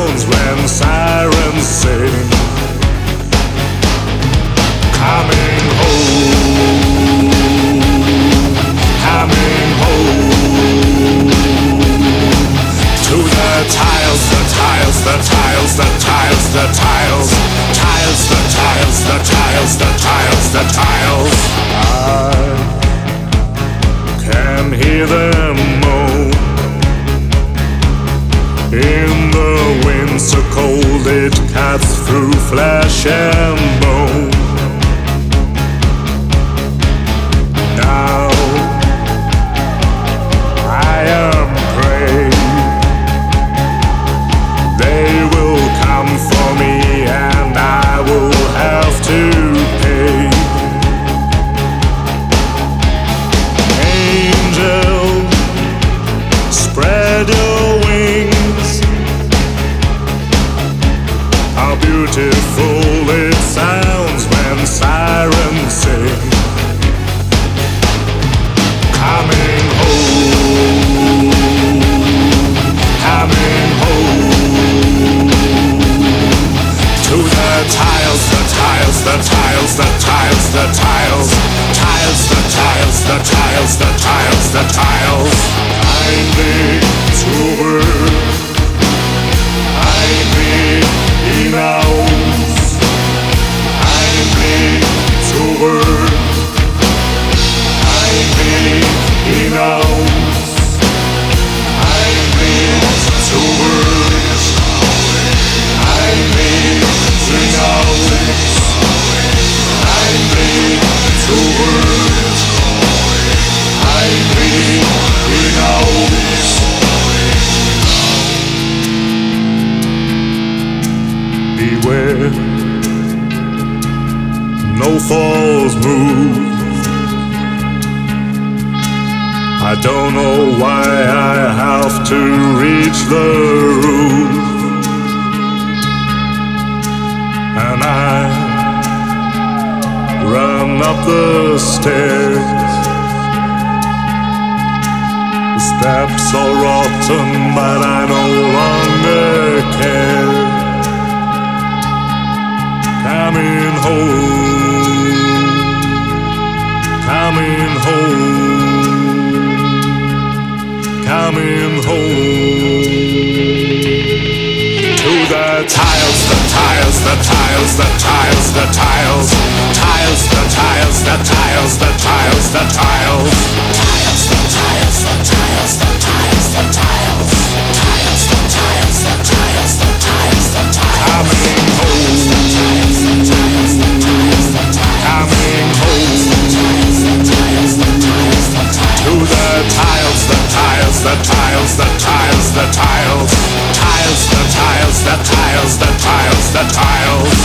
sounds when sirens sing. Coming home, coming home. To the tiles, the tiles, the tiles, the tiles, the tiles. Tiles, the tiles, the tiles, the tiles, the tiles. I can hear them moan. In the wind so cold it cuts through flesh and bone. Now I am prey. They will come for me and I will have to pay. Angel, spread your wings. How beautiful it sounds when sirens sing. Coming home, coming home. To the tiles, the tiles, the tiles, the tiles, the tiles. Tiles, the tiles, the tiles, the tiles, the tiles. Kindly to work, kindly hinaus. Kindly to work, kindly hinaus. Kindly to work, kindly hinaus. Kindly to work, kindly hinaus. Beware, no false move. I don't know why I have to reach the roof, and I run up the stairs. The steps are rotten, but I no longer care. Coming home, coming home, coming home. To the tiles, the tiles, the tiles, the tiles, the tiles. Tiles, the tiles, the tiles, the tiles, the tiles. Tiles, the tiles, the tiles, the tiles, the tiles. Tiles, the tiles, the tiles, the tiles, the tiles. Coming home, coming home. To the tiles, the tiles, the tiles, the tiles, the tiles. Tiles, the tiles, the tiles, the tiles, the tiles.